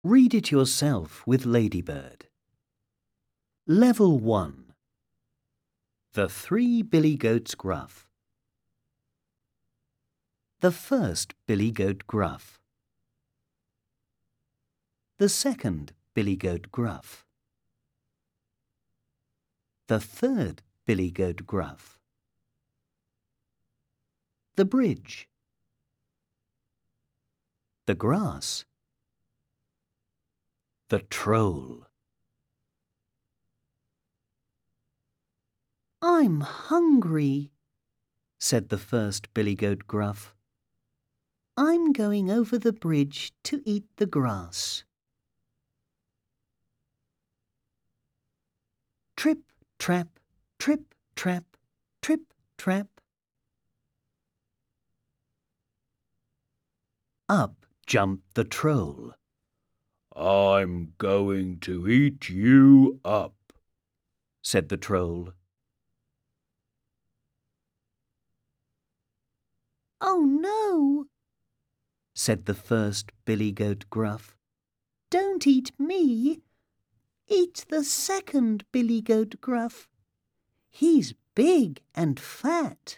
Read it yourself with Ladybird. Level 1. The Three Billy Goats Gruff. The first Billy Goat Gruff. The second Billy Goat Gruff. The third Billy Goat Gruff. The bridge. The grass. The troll. "I'm hungry," said the first Billy Goat Gruff. "I'm going over the bridge to eat the grass." Trip, trap, trip, trap, trip, trap. Up jumped the troll. "I'm going to eat you up," said the troll. "Oh no," said the first Billy Goat Gruff. "Don't eat me. Eat the second Billy Goat Gruff. He's big and fat."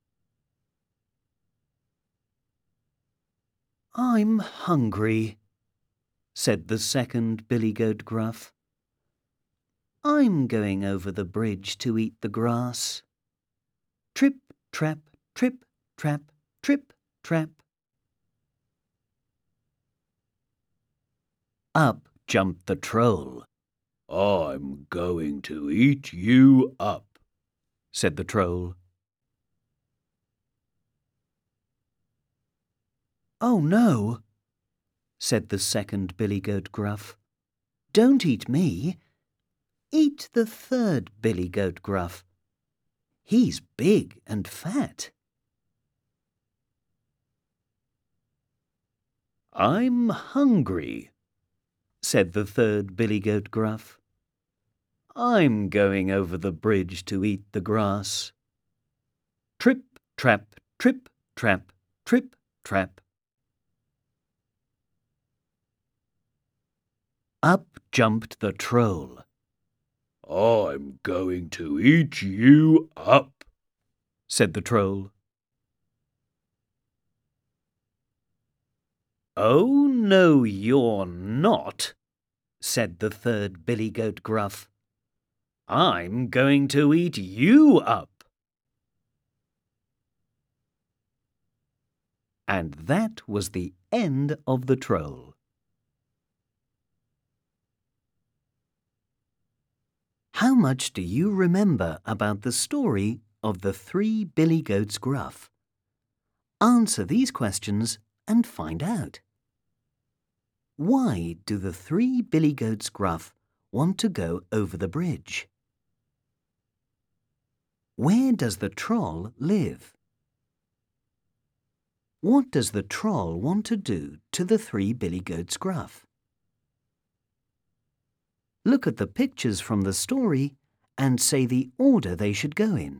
"I'm hungry," said the second Billy Goat Gruff. "I'm going over the bridge to eat the grass." Trip, trap, trip, trap, trip, trap. Up jumped the troll. "I'm going to eat you up," said the troll. "Oh no," said the second Billy Goat Gruff. "Don't eat me. Eat the third Billy Goat Gruff. He's big and fat." "I'm hungry," said the third Billy Goat Gruff. "I'm going over the bridge to eat the grass." Trip, trap, trip, trap, trip, trap. Up jumped the troll. "I'm going to eat you up," said the troll. "Oh, no, you're not," said the third Billy Goat Gruff. "I'm going to eat you up." And that was the end of the troll. How much do you remember about the story of the Three Billy Goats Gruff? Answer these questions and find out. Why do the Three Billy Goats Gruff want to go over the bridge? Where does the troll live? What does the troll want to do to the Three Billy Goats Gruff? Look at the pictures from the story and say the order they should go in.